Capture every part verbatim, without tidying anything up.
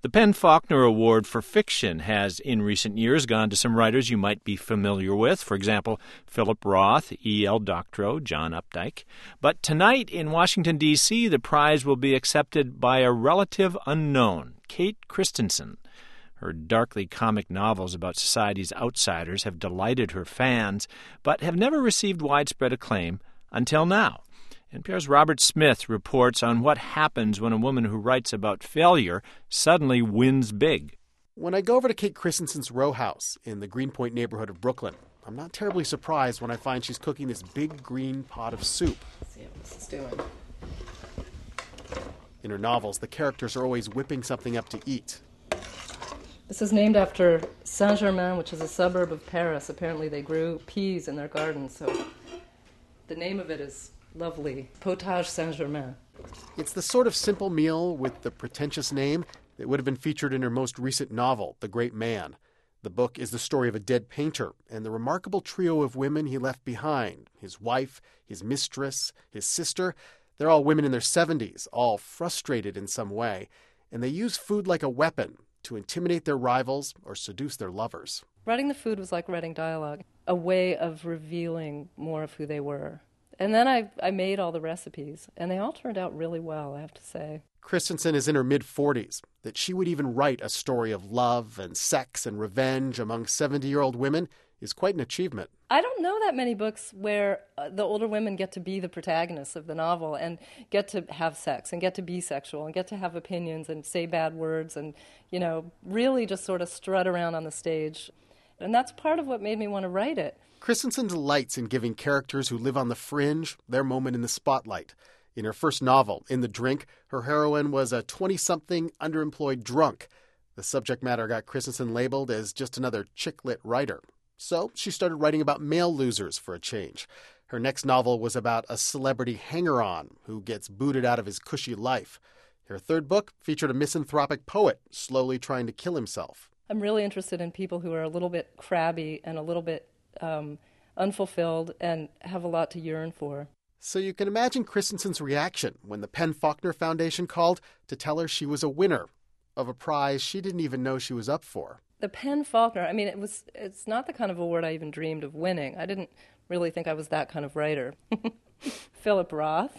The PEN/Faulkner Award for Fiction has, in recent years, gone to some writers you might be familiar with. For example, Philip Roth, E L Doctorow, John Updike. But tonight in Washington, D C, the prize will be accepted by a relative unknown, Kate Christensen. Her darkly comic novels about society's outsiders have delighted her fans, but have never received widespread acclaim until now. N P R's Robert Smith reports on what happens when a woman who writes about failure suddenly wins big. When I go over to Kate Christensen's row house in the Greenpoint neighborhood of Brooklyn, I'm not terribly surprised when I find she's cooking this big green pot of soup. Let's see what this is doing. In her novels, the characters are always whipping something up to eat. This is named after Saint-Germain, which is a suburb of Paris. Apparently they grew peas in their garden, so the name of it is lovely. Potage Saint-Germain. It's the sort of simple meal with the pretentious name that would have been featured in her most recent novel, The Great Man. The book is the story of a dead painter and the remarkable trio of women he left behind. His wife, his mistress, his sister. They're all women in their seventies, all frustrated in some way. And they use food like a weapon to intimidate their rivals or seduce their lovers. Writing the food was like writing dialogue, a way of revealing more of who they were. And then I, I made all the recipes, and they all turned out really well, I have to say. Christensen is in her mid-forties. That she would even write a story of love and sex and revenge among seventy-year-old women is quite an achievement. I don't know that many books where uh, the older women get to be the protagonists of the novel and get to have sex and get to be sexual and get to have opinions and say bad words and, you know, really just sort of strut around on the stage. And that's part of what made me want to write it. Christensen delights in giving characters who live on the fringe their moment in the spotlight. In her first novel, In the Drink, her heroine was a twenty-something underemployed drunk. The subject matter got Christensen labeled as just another chick-lit writer. So she started writing about male losers for a change. Her next novel was about a celebrity hanger-on who gets booted out of his cushy life. Her third book featured a misanthropic poet slowly trying to kill himself. I'm really interested in people who are a little bit crabby and a little bit um, unfulfilled and have a lot to yearn for. So you can imagine Christensen's reaction when the PEN/Faulkner Foundation called to tell her she was a winner of a prize she didn't even know she was up for. The PEN/Faulkner, I mean, it was it's not the kind of award I even dreamed of winning. I didn't really think I was that kind of writer. Philip Roth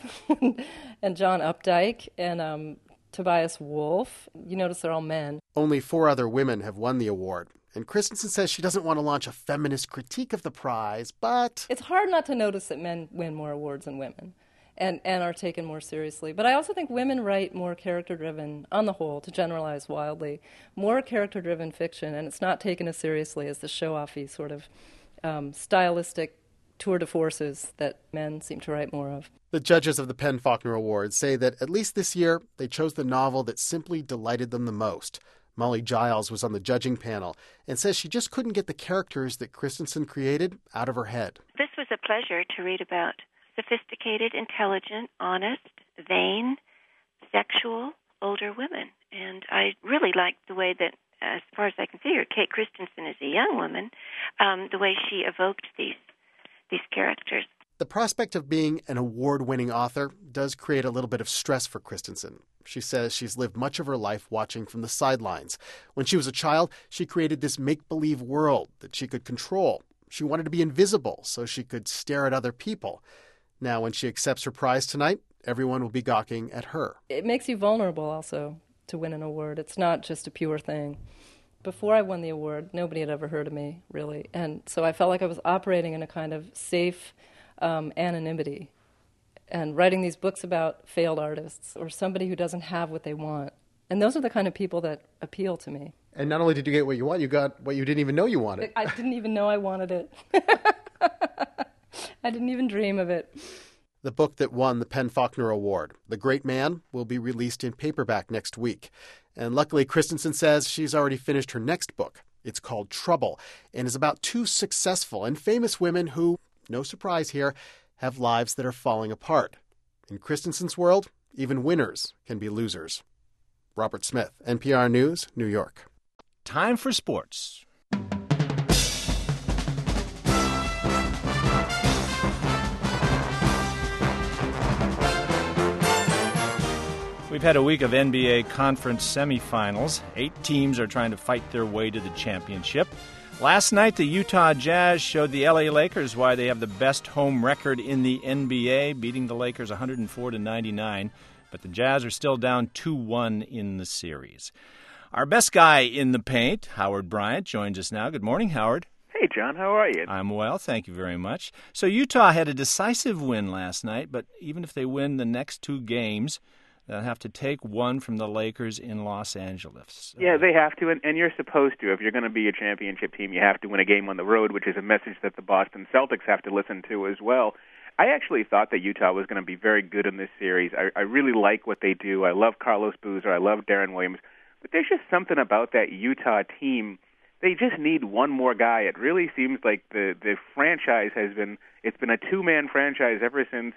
and John Updike and um, Tobias Wolff. You notice they're all men. Only four other women have won the award. And Christensen says she doesn't want to launch a feminist critique of the prize, but... It's hard not to notice that men win more awards than women and, and are taken more seriously. But I also think women write more character-driven, on the whole, to generalize wildly, more character-driven fiction, and it's not taken as seriously as the show-offy sort of um, stylistic tour de forces that men seem to write more of. The judges of the PEN/Faulkner Awards say that at least this year they chose the novel that simply delighted them the most. Molly Giles was on the judging panel and says she just couldn't get the characters that Christensen created out of her head. This was a pleasure to read about sophisticated, intelligent, honest, vain, sexual, older women. And I really liked the way that, as far as I can figure, Kate Christensen is a young woman, um, the way she evoked these these characters. The prospect of being an award-winning author does create a little bit of stress for Christensen. She says she's lived much of her life watching from the sidelines. When she was a child, she created this make-believe world that she could control. She wanted to be invisible so she could stare at other people. Now, when she accepts her prize tonight, everyone will be gawking at her. It makes you vulnerable also to win an award. It's not just a pure thing. Before I won the award, nobody had ever heard of me, really. And so I felt like I was operating in a kind of safe um, anonymity. And writing these books about failed artists or somebody who doesn't have what they want. And those are the kind of people that appeal to me. And not only did you get what you want, you got what you didn't even know you wanted. I didn't even know I wanted it. I didn't even dream of it. The book that won the PEN/Faulkner Award, The Great Man, will be released in paperback next week. And luckily, Christensen says she's already finished her next book. It's called Trouble and is about two successful and famous women who, no surprise here, have lives that are falling apart. In Christensen's world, even winners can be losers. Robert Smith, N P R News, New York. Time for sports. We've had a week of N B A conference semifinals. Eight teams are trying to fight their way to the championship. Last night, the Utah Jazz showed the L A Lakers why they have the best home record in the N B A, beating the Lakers one hundred four to ninety-nine. But the Jazz are still down two one in the series. Our best guy in the paint, Howard Bryant, joins us now. Good morning, Howard. Hey, John. How are you? I'm well, thank you very much. So Utah had a decisive win last night, but even if they win the next two games, they'll have to take one from the Lakers in Los Angeles. Yeah, they have to, and, and you're supposed to. If you're going to be a championship team, you have to win a game on the road, which is a message that the Boston Celtics have to listen to as well. I actually thought that Utah was going to be very good in this series. I, I really like what they do. I love Carlos Boozer. I love Darren Williams. But there's just something about that Utah team. They just need one more guy. It really seems like the, the franchise has been, it's been a two-man franchise ever since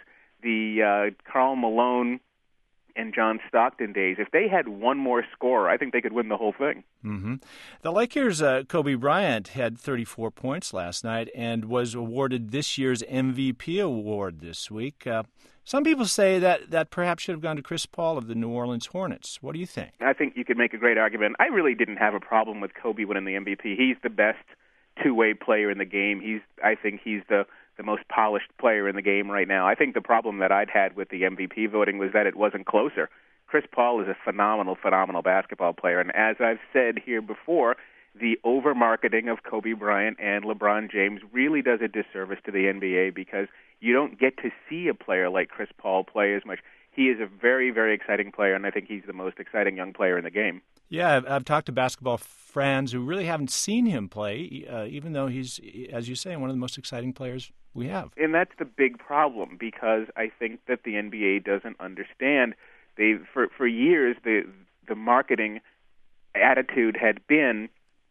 the uh, Karl Malone and John Stockton days. If they had one more scorer, I think they could win the whole thing. Mm-hmm. The Lakers' uh, Kobe Bryant had thirty-four points last night and was awarded this year's M V P award this week. Uh, some people say that that perhaps should have gone to Chris Paul of the New Orleans Hornets. What do you think? I think you could make a great argument. I really didn't have a problem with Kobe winning the M V P. He's the best two-way player in the game. He's, I think he's the the most polished player in the game right now. I think the problem that I'd had with the M V P voting was that it wasn't closer. Chris Paul is a phenomenal, phenomenal basketball player, and as I've said here before, the over-marketing of Kobe Bryant and LeBron James really does a disservice to the N B A because you don't get to see a player like Chris Paul play as much. He is a very, very exciting player, and I think he's the most exciting young player in the game. Yeah, I've, I've talked to basketball fans who really haven't seen him play, uh, even though he's, as you say, one of the most exciting players we have. And that's the big problem because I think that the N B A doesn't understand. They for for years the the marketing attitude had been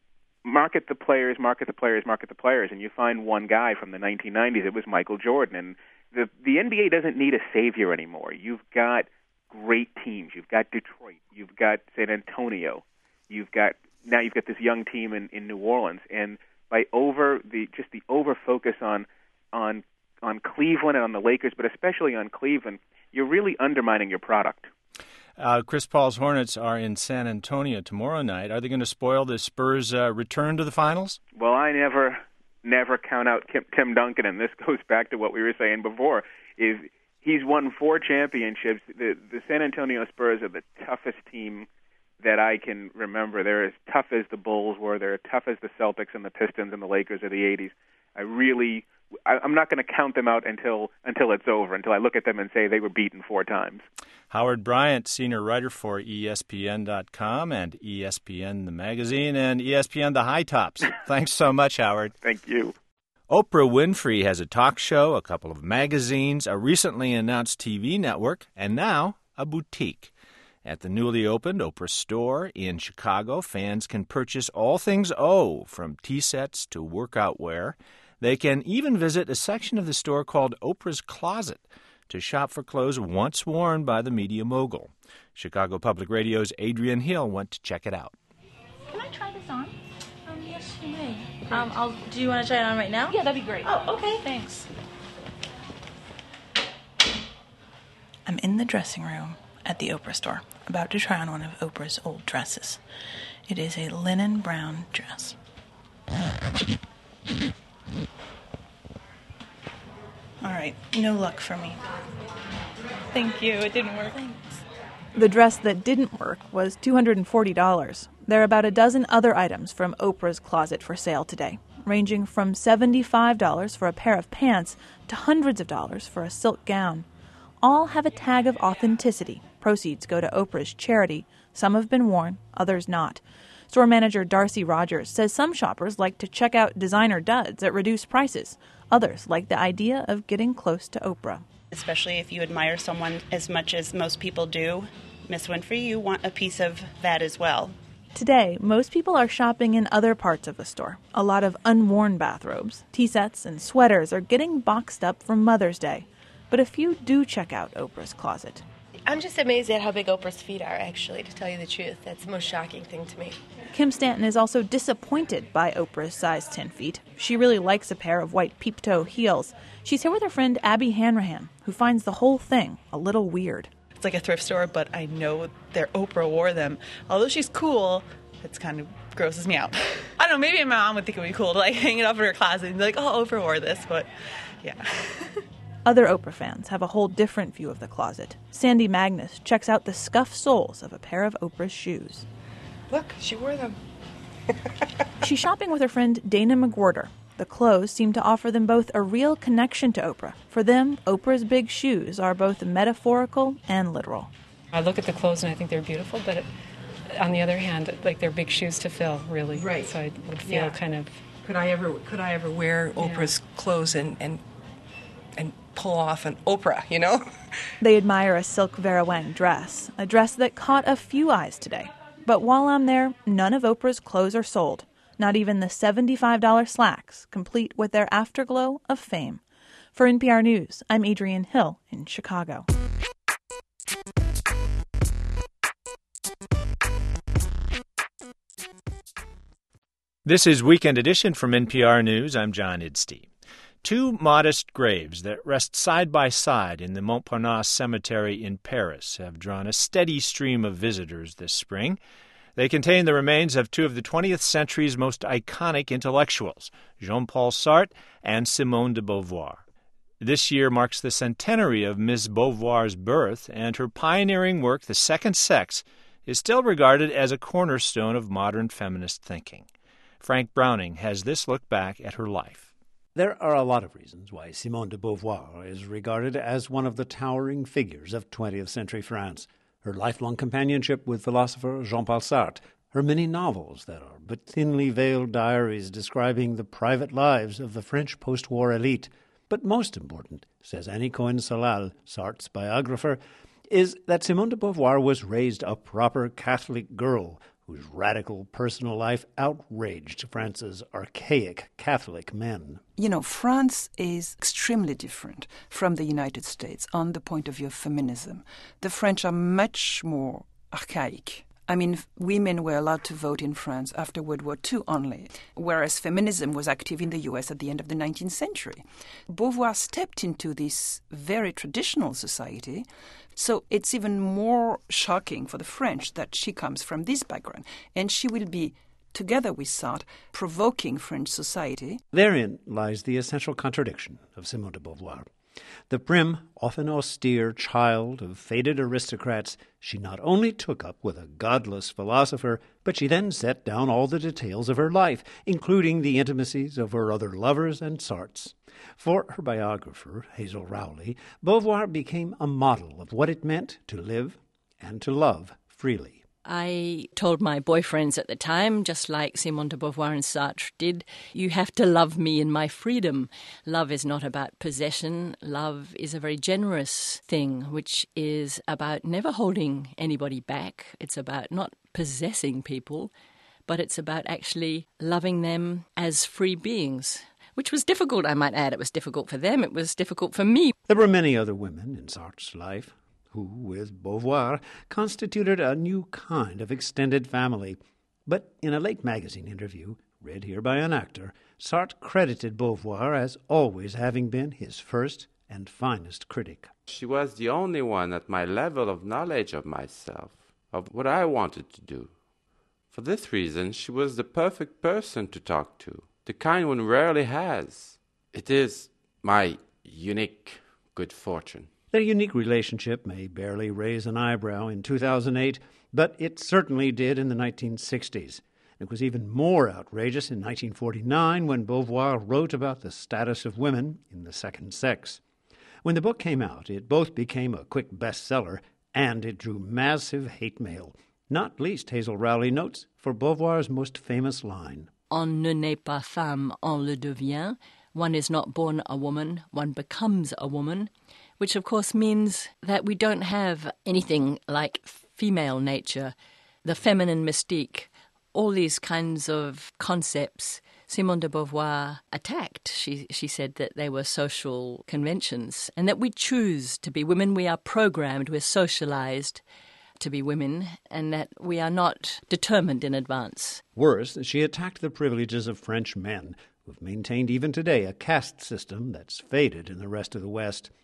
market the players, market the players, market the players, and you find one guy from the nineteen nineties. It was Michael Jordan, and the the N B A doesn't need a savior anymore. You've got great teams. You've got Detroit. You've got San Antonio. You've got now you've got this young team in, in New Orleans, and by over the just the over focus on on on Cleveland and on the Lakers, but especially on Cleveland, you're really undermining your product. Uh, Chris Paul's Hornets are in San Antonio tomorrow night. Are they going to spoil the Spurs' uh, return to the finals? Well, I never, never count out Tim, Tim Duncan, and this goes back to what we were saying before. Is he's won four championships. The, the San Antonio Spurs are the toughest team that I can remember. They're as tough as the Bulls were. They're as tough as the Celtics and the Pistons and the Lakers of the eighties. I really, I, I'm not going to count them out until until it's over, until I look at them and say they were beaten four times. Howard Bryant, senior writer for E S P N dot com and E S P N the magazine and E S P N the High Tops. Thanks so much, Howard. Thank you. Oprah Winfrey has a talk show, a couple of magazines, a recently announced T V network, and now a boutique. At the newly opened Oprah store in Chicago, fans can purchase all things O, from tea sets to workout wear. They can even visit a section of the store called Oprah's Closet to shop for clothes once worn by the media mogul. Chicago Public Radio's Adrian Hill went to check it out. Can I try this on? Um, yes, you may. Um, I'll, do you want to try it on right now? Yeah, that'd be great. Oh, okay, thanks. I'm in the dressing room at the Oprah store, about to try on one of Oprah's old dresses. It is a linen brown dress. All right, no luck for me. Thank you, it didn't work. Thanks. The dress that didn't work was two hundred forty dollars. There are about a dozen other items from Oprah's Closet for sale today, ranging from seventy-five dollars for a pair of pants to hundreds of dollars for a silk gown. All have a tag of authenticity. Proceeds go to Oprah's charity. Some have been worn, others not. Store manager Darcy Rogers says some shoppers like to check out designer duds at reduced prices. Others like the idea of getting close to Oprah. Especially if you admire someone as much as most people do, Miss Winfrey, you want a piece of that as well. Today, most people are shopping in other parts of the store. A lot of unworn bathrobes, tea sets, and sweaters are getting boxed up for Mother's Day. But a few do check out Oprah's Closet. I'm just amazed at how big Oprah's feet are, actually, to tell you the truth. That's the most shocking thing to me. Kim Stanton is also disappointed by Oprah's size ten feet. She really likes a pair of white peep-toe heels. She's here with her friend Abby Hanrahan, who finds the whole thing a little weird. It's like a thrift store, but I know their Oprah wore them. Although she's cool, it's kind of grosses me out. I don't know, maybe my mom would think it would be cool to like hang it up in her closet and be like, oh, Oprah wore this, but yeah. Other Oprah fans have a whole different view of the closet. Sandy Magnus checks out the scuffed soles of a pair of Oprah's shoes. Look, she wore them. She's shopping with her friend Dana McWhorter. The clothes seem to offer them both a real connection to Oprah. For them, Oprah's big shoes are both metaphorical and literal. I look at the clothes and I think they're beautiful, but it, on the other hand, like they're big shoes to fill, really. Right. So I would feel Yeah. kind of... Could I ever could I ever wear Oprah's yeah. clothes and, and and pull off an Oprah, you know? They admire a silk Vera Wang dress, a dress that caught a few eyes today. But while I'm there, none of Oprah's clothes are sold. Not even the seventy-five dollars slacks, complete with their afterglow of fame. For N P R News, I'm Adrienne Hill in Chicago. This is Weekend Edition from N P R News. I'm John Idstey. Two modest graves that rest side by side in the Montparnasse Cemetery in Paris have drawn a steady stream of visitors this spring. They contain the remains of two of the twentieth century's most iconic intellectuals, Jean-Paul Sartre and Simone de Beauvoir. This year marks the centenary of Miss Beauvoir's birth, and her pioneering work, The Second Sex, is still regarded as a cornerstone of modern feminist thinking. Frank Browning has this look back at her life. There are a lot of reasons why Simone de Beauvoir is regarded as one of the towering figures of twentieth century France. Her lifelong companionship with philosopher Jean-Paul Sartre, her many novels that are but thinly veiled diaries describing the private lives of the French post-war elite. But most important, says Annie Cohen-Salal, Sartre's biographer, is that Simone de Beauvoir was raised a proper Catholic girl whose radical personal life outraged France's archaic Catholic men. You know, France is extremely different from the United States on the point of view of feminism. The French are much more archaic. I mean, women were allowed to vote in France after World War Two only, whereas feminism was active in the U S at the end of the nineteenth century. Beauvoir stepped into this very traditional society, so it's even more shocking for the French that she comes from this background, and she will be, together with Sartre, provoking French society. Therein lies the essential contradiction of Simone de Beauvoir. The prim, often austere child of faded aristocrats, she not only took up with a godless philosopher, but she then set down all the details of her life, including the intimacies of her other lovers and Sartres. For her biographer, Hazel Rowley, Beauvoir became a model of what it meant to live and to love freely. I told my boyfriends at the time, just like Simone de Beauvoir and Sartre did, you have to love me in my freedom. Love is not about possession. Love is a very generous thing, which is about never holding anybody back. It's about not possessing people, but it's about actually loving them as free beings, which was difficult, I might add. It was difficult for them. It was difficult for me. There were many other women in Sartre's life who, with Beauvoir, constituted a new kind of extended family. But in a late magazine interview, read here by an actor, Sartre credited Beauvoir as always having been his first and finest critic. She was the only one at my level of knowledge of myself, of what I wanted to do. For this reason, she was the perfect person to talk to, the kind one rarely has. It is my unique good fortune. Their unique relationship may barely raise an eyebrow in two thousand eight, but it certainly did in the nineteen sixties. It was even more outrageous in nineteen forty-nine when Beauvoir wrote about the status of women in The Second Sex. When the book came out, it both became a quick bestseller and it drew massive hate mail, not least, Hazel Rowley notes, for Beauvoir's most famous line. On ne naît pas femme, on le devient. One is not born a woman, one becomes a woman, which of course means that we don't have anything like female nature, the feminine mystique, all these kinds of concepts. Simone de Beauvoir attacked. She, she said that they were social conventions and that we choose to be women. We are programmed, we're socialized to be women, and that we are not determined in advance. Worse, she attacked the privileges of French men, who've maintained even today a caste system that's faded in the rest of the West.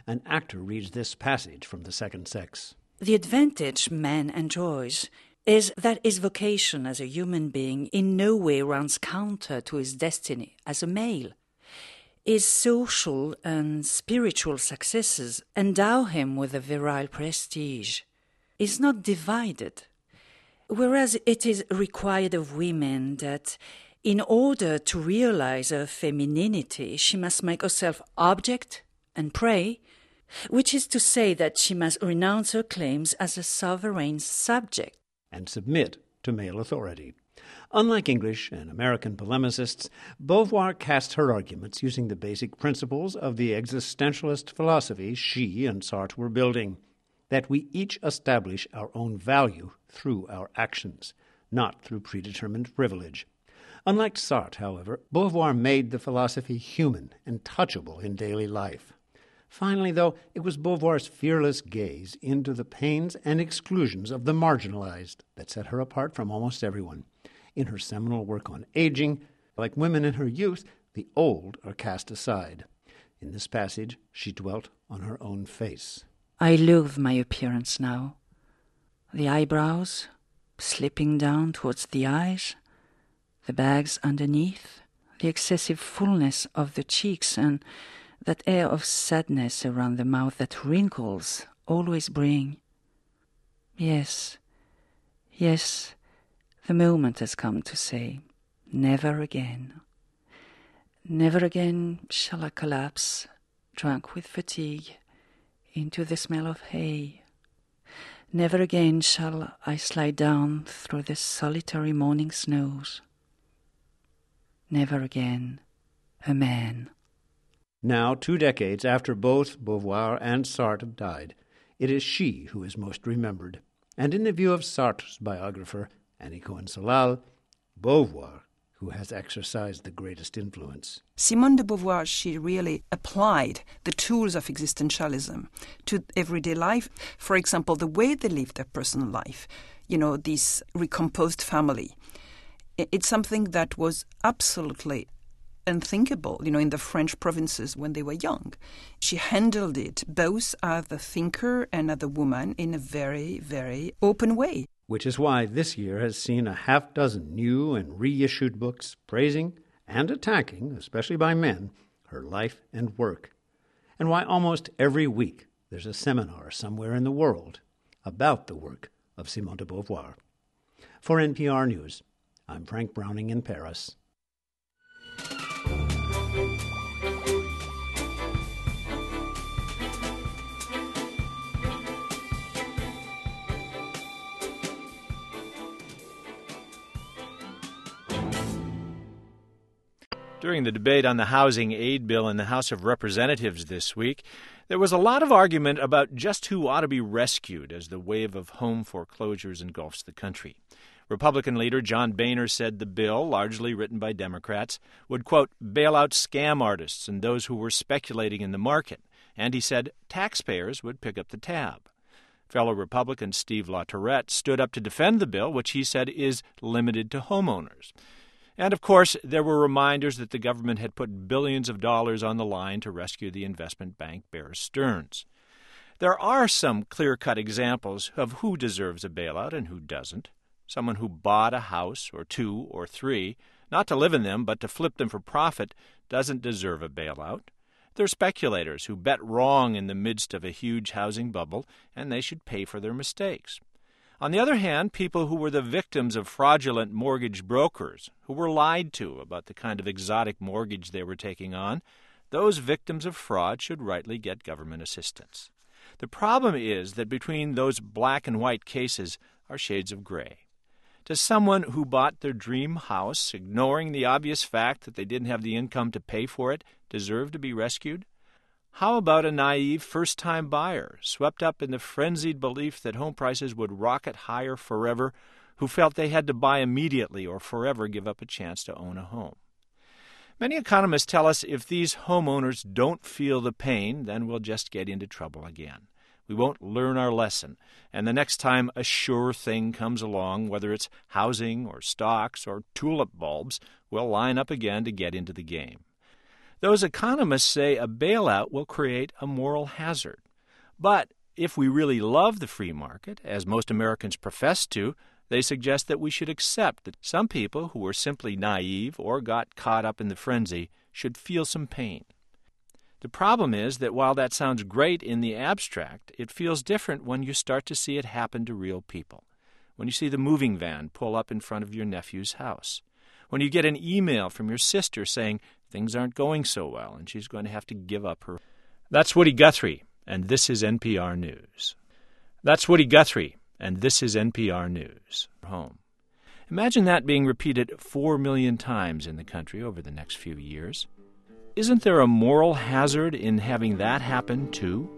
An actor reads this passage from The Second Sex. The advantage man enjoys is that his vocation as a human being in no way runs counter to his destiny as a male. His social and spiritual successes endow him with a virile prestige. He is not divided, whereas it is required of women that in order to realize her femininity, she must make herself object and prey, which is to say that she must renounce her claims as a sovereign subject and submit to male authority. Unlike English and American polemicists, Beauvoir cast her arguments using the basic principles of the existentialist philosophy she and Sartre were building, that we each establish our own value through our actions, not through predetermined privilege. Unlike Sartre, however, Beauvoir made the philosophy human and touchable in daily life. Finally, though, it was Beauvoir's fearless gaze into the pains and exclusions of the marginalized that set her apart from almost everyone. In her seminal work on aging, like women in her youth, the old are cast aside. In this passage, she dwelt on her own face. I loathe my appearance now. The eyebrows slipping down towards the eyes, the bags underneath, the excessive fullness of the cheeks, and that air of sadness around the mouth that wrinkles always bring. Yes, yes, the moment has come to say, never again. Never again shall I collapse, drunk with fatigue, into the smell of hay. Never again shall I slide down through the solitary morning snows. Never again a man. Now, two decades after both Beauvoir and Sartre have died, it is she who is most remembered. And in the view of Sartre's biographer, Annie Cohen-Solal, Beauvoir, who has exercised the greatest influence. Simone de Beauvoir, she really applied the tools of existentialism to everyday life. For example, the way they lived their personal life, you know, this recomposed family. It's something that was absolutely unthinkable, you know, in the French provinces when they were young. She handled it both as a thinker and as a woman in a very, very open way. Which is why this year has seen a half dozen new and reissued books praising and attacking, especially by men, her life and work. And why almost every week there's a seminar somewhere in the world about the work of Simone de Beauvoir. For N P R News, I'm Frank Browning in Paris. During the debate on the housing aid bill in the House of Representatives this week, there was a lot of argument about just who ought to be rescued as the wave of home foreclosures engulfs the country. Republican leader John Boehner said the bill, largely written by Democrats, would, quote, bail out scam artists and those who were speculating in the market. And he said taxpayers would pick up the tab. Fellow Republican Steve LaTourette stood up to defend the bill, which he said is limited to homeowners. And, of course, there were reminders that the government had put billions of dollars on the line to rescue the investment bank Bear Stearns. There are some clear-cut examples of who deserves a bailout and who doesn't. Someone who bought a house or two or three, not to live in them but to flip them for profit, doesn't deserve a bailout. There are speculators who bet wrong in the midst of a huge housing bubble, and they should pay for their mistakes. On the other hand, people who were the victims of fraudulent mortgage brokers, who were lied to about the kind of exotic mortgage they were taking on, those victims of fraud should rightly get government assistance. The problem is that between those black and white cases are shades of gray. Does someone who bought their dream house, ignoring the obvious fact that they didn't have the income to pay for it, deserve to be rescued? How about a naive first-time buyer, swept up in the frenzied belief that home prices would rocket higher forever, who felt they had to buy immediately or forever give up a chance to own a home? Many economists tell us if these homeowners don't feel the pain, then we'll just get into trouble again. We won't learn our lesson, and the next time a sure thing comes along, whether it's housing or stocks or tulip bulbs, we'll line up again to get into the game. Those economists say a bailout will create a moral hazard. But if we really love the free market, as most Americans profess to, they suggest that we should accept that some people who were simply naive or got caught up in the frenzy should feel some pain. The problem is that while that sounds great in the abstract, it feels different when you start to see it happen to real people. When you see the moving van pull up in front of your nephew's house. When you get an email from your sister saying things aren't going so well and she's going to have to give up her. That's Woody Guthrie, and this is N P R News. That's Woody Guthrie, and this is N P R News. Home. Imagine that being repeated four million times in the country over the next few years. Isn't there a moral hazard in having that happen, too?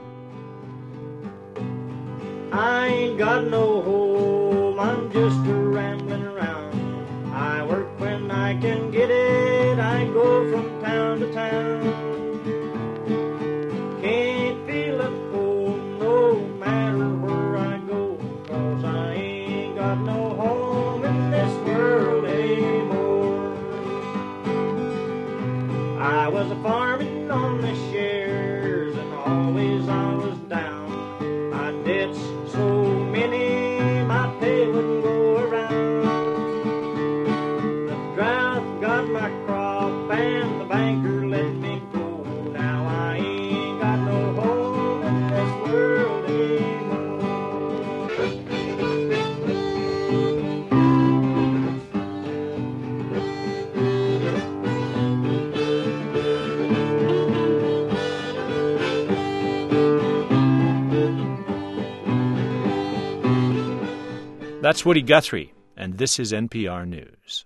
I ain't got no home, I'm just a rambling around. I work when I can get it, I go from town to town. Can't feel at home no matter where I go, 'cause I ain't got no home in this world anymore. I was a farming on the shares, and always I was down. My debts so many, my pay wouldn't go around. The drought got my crop, and the banker let me go. Now I ain't got no home in this world That's Woody Guthrie, and this is N P R News.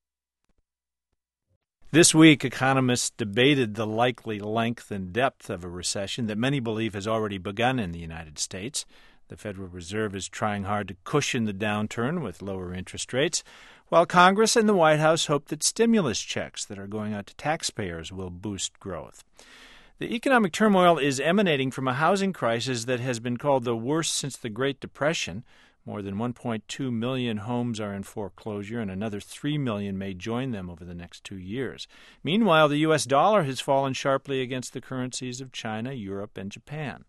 This week, economists debated the likely length and depth of a recession that many believe has already begun in the United States. The Federal Reserve is trying hard to cushion the downturn with lower interest rates, while Congress and the White House hope that stimulus checks that are going out to taxpayers will boost growth. The economic turmoil is emanating from a housing crisis that has been called the worst since the Great Depression. More than one point two million homes are in foreclosure, and another three million may join them over the next two years. Meanwhile, the U S dollar has fallen sharply against the currencies of China, Europe, and Japan.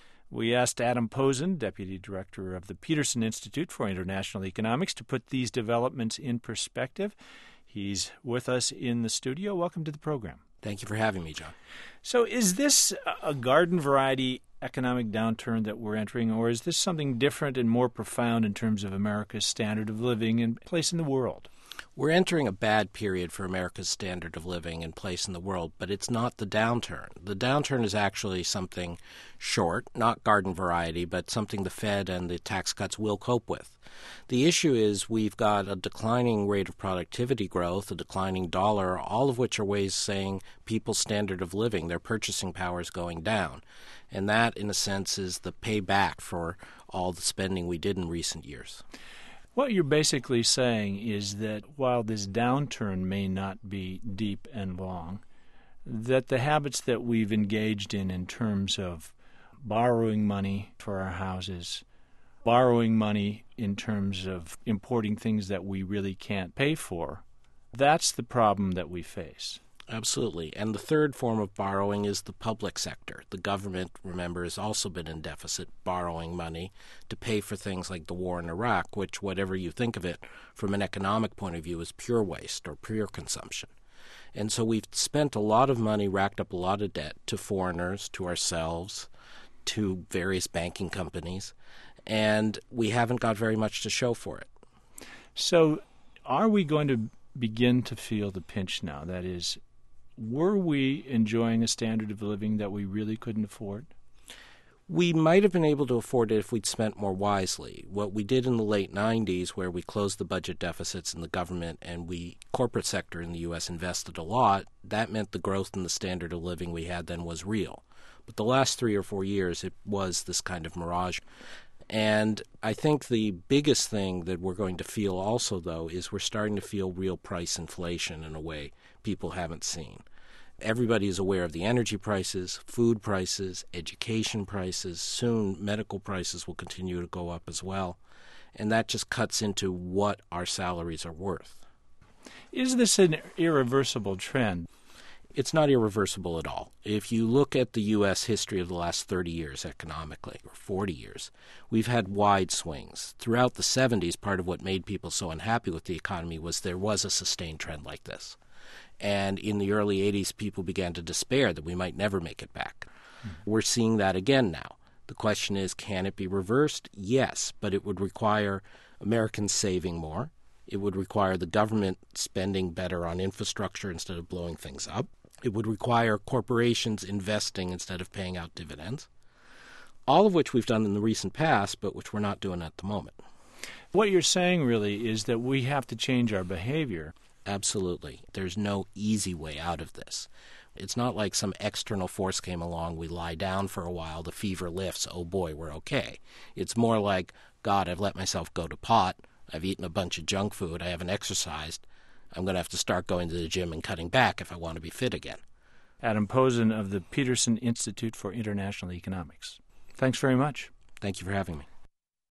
We asked Adam Posen, Deputy Director of the Peterson Institute for International Economics, to put these developments in perspective. He's with us in the studio. Welcome to the program. Thank you for having me, John. So is this a garden variety economic downturn that we're entering, or is this something different and more profound in terms of America's standard of living and place in the world? We're entering a bad period for America's standard of living and place in the world, but it's not the downturn. The downturn is actually something short, not garden variety, but something the Fed and the tax cuts will cope with. The issue is we've got a declining rate of productivity growth, a declining dollar, all of which are ways saying people's standard of living, their purchasing power is going down. And that, in a sense, is the payback for all the spending we did in recent years. What you're basically saying is that while this downturn may not be deep and long, that the habits that we've engaged in in terms of borrowing money for our houses, borrowing money in terms of importing things that we really can't pay for, that's the problem that we face. Absolutely. And the third form of borrowing is the public sector. The government, remember, has also been in deficit, borrowing money to pay for things like the war in Iraq, which, whatever you think of it from an economic point of view, is pure waste or pure consumption. And so we've spent a lot of money, racked up a lot of debt to foreigners, to ourselves, to various banking companies, and we haven't got very much to show for it. So are we going to begin to feel the pinch now? That is, were we enjoying a standard of living that we really couldn't afford? We might have been able to afford it if we'd spent more wisely. What we did in the late nineties, where we closed the budget deficits in the government and we corporate sector in the U S invested a lot, that meant the growth in the standard of living we had then was real. But the last three or four years, it was this kind of mirage. And I think the biggest thing that we're going to feel also, though, is we're starting to feel real price inflation in a way people haven't seen. Everybody is aware of the energy prices, food prices, education prices. Soon medical prices will continue to go up as well. And that just cuts into what our salaries are worth. Is this an irreversible trend? It's not irreversible at all. If you look at the U S history of the last thirty years economically, or forty years, we've had wide swings. Throughout the seventies, part of what made people so unhappy with the economy was there was a sustained trend like this. And in the early eighties, people began to despair that we might never make it back. Mm-hmm. We're seeing that again now. The question is, can it be reversed? Yes, but it would require Americans saving more. It would require the government spending better on infrastructure instead of blowing things up. It would require corporations investing instead of paying out dividends, all of which we've done in the recent past, but which we're not doing at the moment. What you're saying really is that we have to change our behavior. Absolutely. There's no easy way out of this. It's not like some external force came along, we lie down for a while, the fever lifts, oh boy, we're okay. It's more like, God, I've let myself go to pot, I've eaten a bunch of junk food, I haven't exercised, I'm going to have to start going to the gym and cutting back if I want to be fit again. Adam Posen of the Peterson Institute for International Economics. Thanks very much. Thank you for having me.